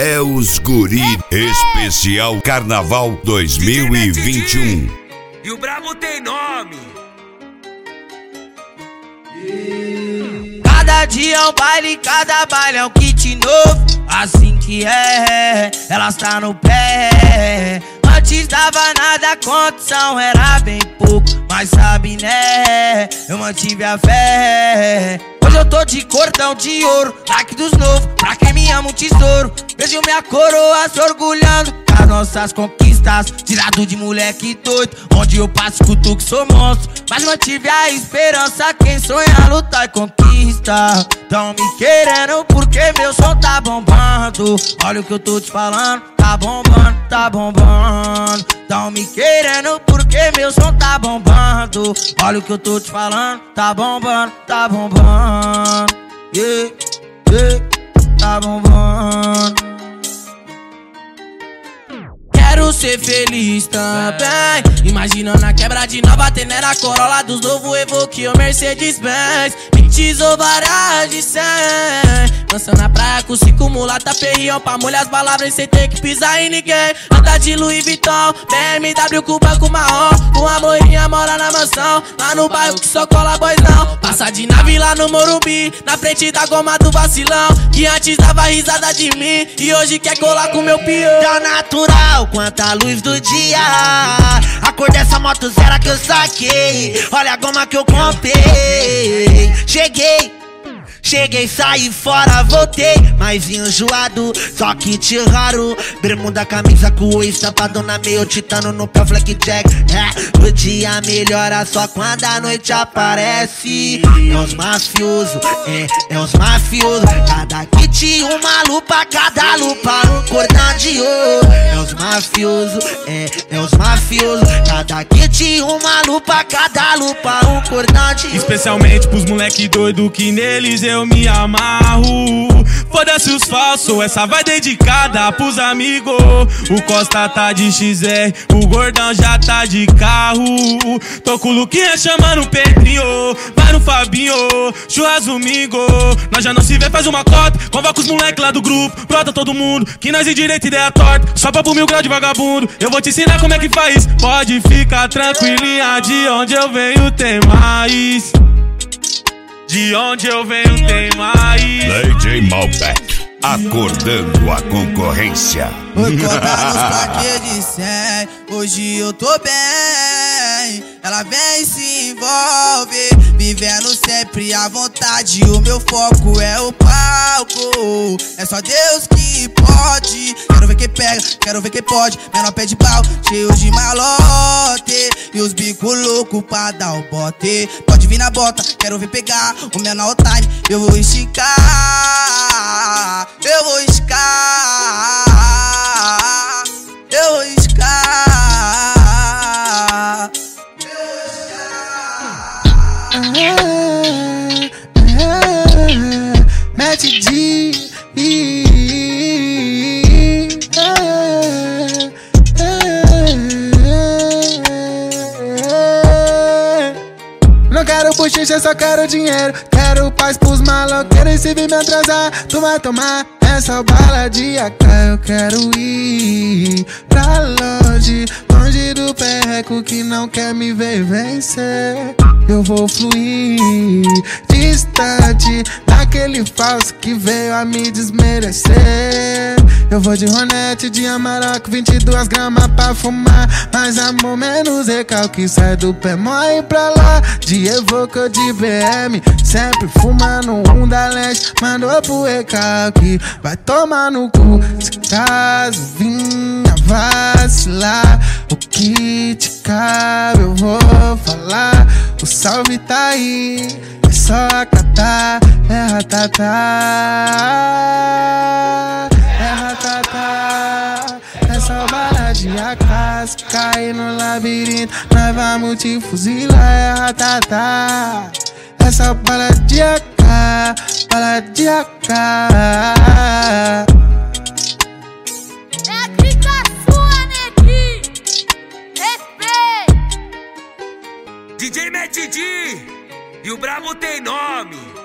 é os Guri Especial Carnaval 2021. E o brabo tem nome. Cada dia é um baile, cada baile é um kit novo. Assim que é, elas tá no pé. Antes dava nada, a condição era bem pouco, mas sabe né, eu mantive a fé. Hoje eu tô de cordão de ouro, like dos novos, pra quem me ama um tesouro. Vejo minha coroa se orgulhando das nossas conquistas. Tirado de moleque doido, onde eu passo escuto que sou monstro. Mas mantive a esperança, quem sonha luta e conquista. Tão me querendo porque meu som tá bombando. Olha o que eu tô te falando, tá bombando, tá bombando. Tão me querendo porque meu som tá bombando. Olha o que eu tô te falando, tá bombando, tá bombando. Yeah, yeah, tá bombando. Quero ser feliz também. Imaginando a quebra de nova Tenera, Corolla dos novo Evoque ou Mercedes-Benz. Ou varas de 100. Dança na praia com 5 mulata, perrião pra molhar as palavras sem ter que pisar em ninguém. Anda de Louis Vuitton, BMW com banco marrom. Uma moinha mora na mansão, lá no bairro que só cola boizão. Passa de nave lá no Morumbi, na frente da goma do vacilão, que antes dava risada de mim e hoje quer colar com meu peão. Tão natural quanto a luz do dia, a cor dessa moto zero que eu saquei. Olha a goma que eu comprei. Cheguei, saí fora, voltei mais enjoado, só que te raro. Bermuda, camisa com o estampado na meio, titano no pé, blackjack. O dia melhora só quando a noite aparece. É os mafiosos, é os mafiosos. Cada kit uma lupa, cada lupa um cordão de ouro. É os mafiosos, é os mafiosos. Cada kit uma lupa, cada lupa um cordão de ouro. Especialmente pros moleque doido que neles eu me amarro. Foda-se os falsos, essa vai dedicada pros amigos. O Costa tá de XR, o Gordão já tá de carro. Tô com o Luquinha chamando o Pedrinho, vai no Fabinho, churras domingo. Nós já não se vê, faz uma cota, convoca os moleque lá do grupo. Brota todo mundo, que nós de direita ideia torta. Só papo 1000 graus de vagabundo, eu vou te ensinar como é que faz. Pode ficar tranquilinha, de onde eu venho tem mais. De onde eu venho tem mais. DJ Malbec, acordando a concorrência. Vou contar nos plaquês de 100. Hoje eu tô bem. Ela vem e se envolve, vivendo sempre à vontade. O meu foco é o palco, é só Deus que pode. Quero ver quem pega, quero ver quem pode. Menor pé de pau, cheio de malote, e os bicos loucos pra dar o bote. Pode vir na bota, quero ver pegar o menor time. Eu vou esticar, eu vou esticar, eu vou esticar. Mete de não quero bochicha, só quero dinheiro. Quero paz pros maloqueiros, e se vir me atrasar, tu vai tomar essa bala de AK. Eu quero ir pra longe, longe do perreco que não quer me ver vencer. Eu vou fluir distante daquele falso que veio a me desmerecer. Eu vou de Ronete, de Amarok, 22 gramas pra fumar. Mais amor, menos recalque, sai do pé, morre pra lá. De Evoque ou de BM, sempre fumando um da leste. Mandou pro recalque, vai tomar no cu. Se caso vinha vacilar, o que te cabe eu vou falar. O salve tá aí, é só acatar. É ratatá, é ratatá. É só bala de AK, se cair no labirinto nós vamos te fuzilar. É ratatá, é só bala de AK, bala de AK. É a clica sua, neguinho. Respeito. DJ Mad D, e o brabo tem nome.